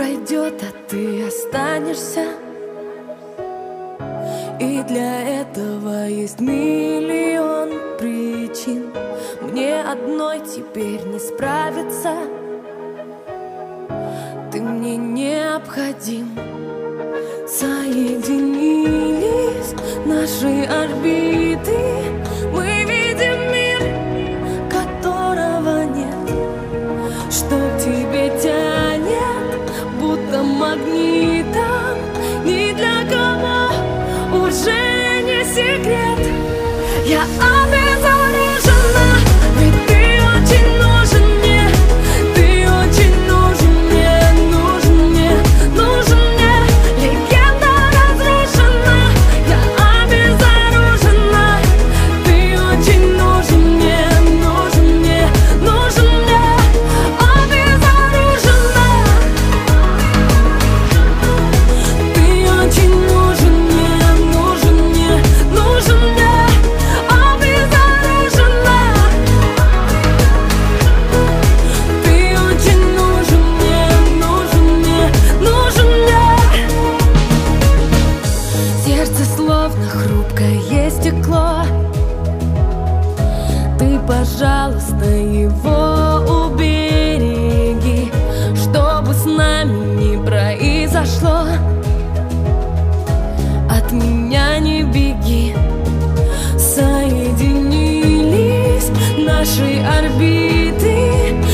пройдет, а ты останешься. И для этого есть миллион причин. Мне одной теперь не справиться. Ты мне необходим. Соединились наши орбиты. Мы видим мир, которого нет. Что к тебе тянет, будто магнитом. Ни для кого уже не секрет. Я обезоружена, ведь ты очень нужен мне. Ты очень нужен мне, нужен мне, нужен мне. Легенда разрушена, я обезоружена. Ты очень нужен мне, нужен мне, нужен мне. Обезоружена. Ты очень нужен мне, нужен мне, нужен мне. Обезоружена. Ты очень нужен мне, нужен мне, нужен мне. Сердце словно хрупкое стекло. Ты, пожалуйста, его убереги, чтобы с нами не произошло. От меня не беги. Соединились наши орбиты.